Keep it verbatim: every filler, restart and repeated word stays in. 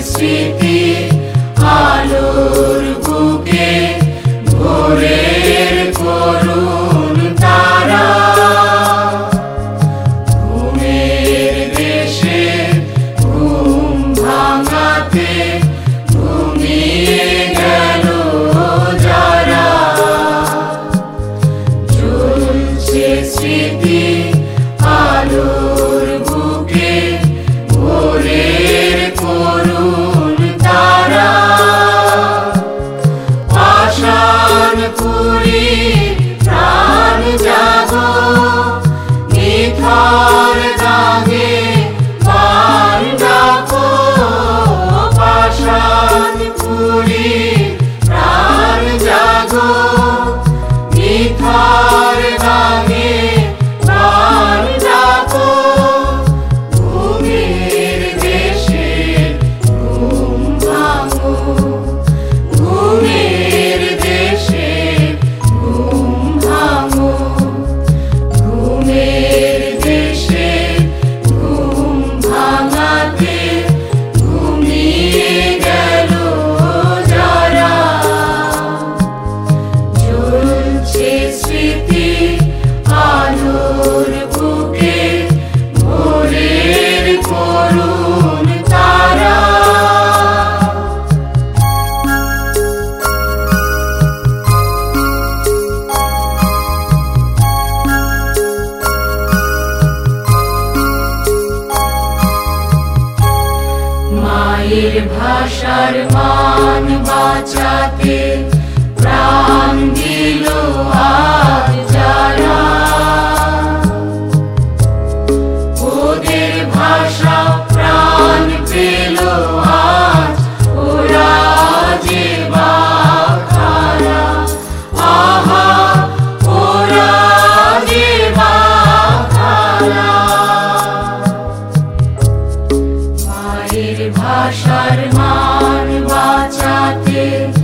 স্মৃতি আলোর বুকে ভোরের করুণ তারা ঘুমের দেশে ঘুম ভাঙাতে ঘুমিয়ে গেল যারা জ্বলছে স্মৃতি আলোর বুকে ভোরের করুণ তারা আশার পুরি প্রাণ জাগো নিথর দাগে মান ডাকো আশার পুরি প্রাণ জাগো নিথর দাগে মান ডাকো ঘুমের দেশে ঘুম ভাঙো ঘুমের দেশে ঘুম ভাঙো ঘুমের দেশে ঘুম ভাঙাতে ঘুমিয়ে গেল যারা জ্বলছে স্মৃতি আলোর বুকে ভোরের করুণ তারা মায়ের ভাষার মান বাঁচাতে প্রাণ দিল আজ যারা ওদের ভাষা প্রাণ পেল আজ ওরা যে বাখারা আহা ওরা যে বাখারা মায়ের ভাষার মান বাঁচাতে